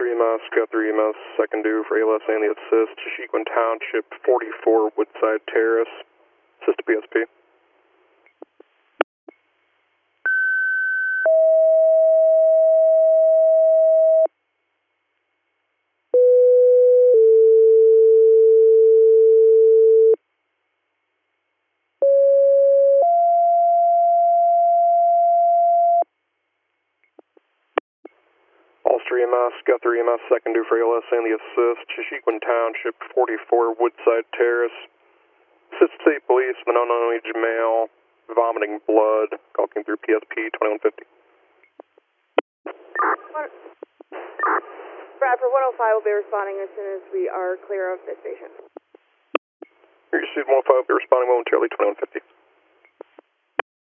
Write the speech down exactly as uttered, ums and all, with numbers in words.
Ulster E M S, got three E M S, second due for A L S and the assist, Chiquin Township, forty-four Woodside Terrace, assist to P S P. Ulster E M S, got three E M S, second due for A L S and the assist, Chiquin Township, forty-four Woodside Terrace, assist state police, an unknown age male, vomiting blood, call came through P S P twenty-one fifty. Bradford one oh five will be responding as soon as we are clear of this patient. You received one oh five will be responding momentarily, twenty-one fifty.